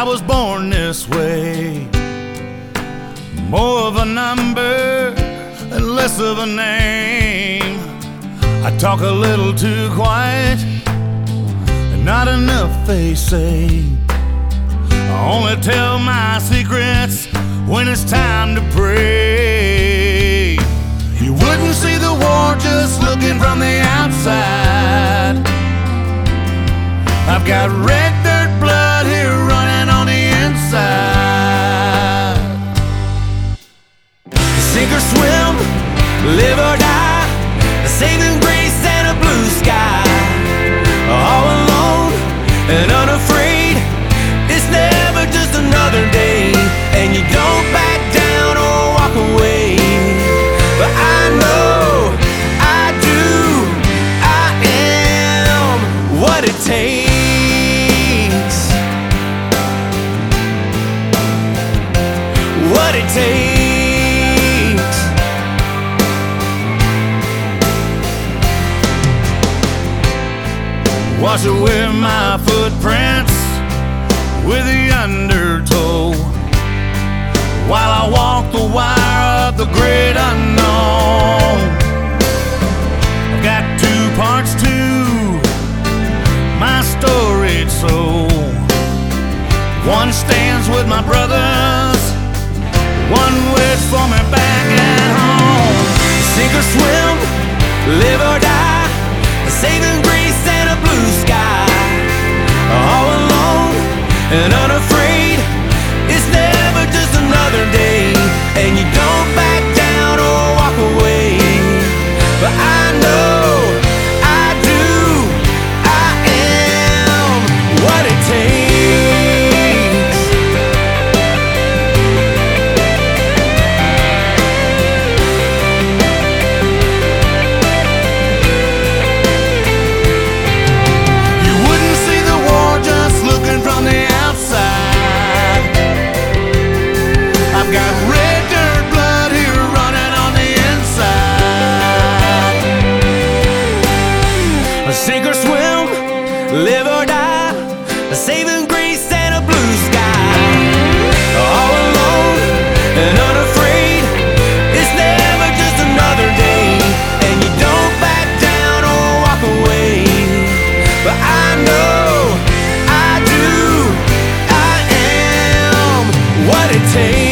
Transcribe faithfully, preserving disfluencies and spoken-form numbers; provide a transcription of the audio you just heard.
I was born this way, more of a number and less of a name. I talk a little too quiet and not enough, they say. I only tell my secrets when it's time to pray. You wouldn't see the war just looking from the outside. I've got red dirt blood here running on the inside. Sink or swim, live or die, a saving grace and a blue sky. All alone and unafraid, it's never just another day. And you don't back down or walk away. But I know, I do, I am what it takes. What it takes. Wash away my footprints with the undertow, while I walk the wire of the great unknown. I've got two parts to my storied soul. One stands with my brothers, one waits for me back at home. Sink or swim, live or die, a saving grace and a blue sky. All alone and unafraid, it's never just another day. And you don't back down or walk away. But I know, I do, I am what it takes. You wouldn't see the war just looking from the outside. I've got red dirt blood here running on the inside. Sink or swim, live or die, a saving grace and a blue sky. All alone and unafraid, it's never just another day. And you don't back down or walk away. But I know, I do, I am what it takes.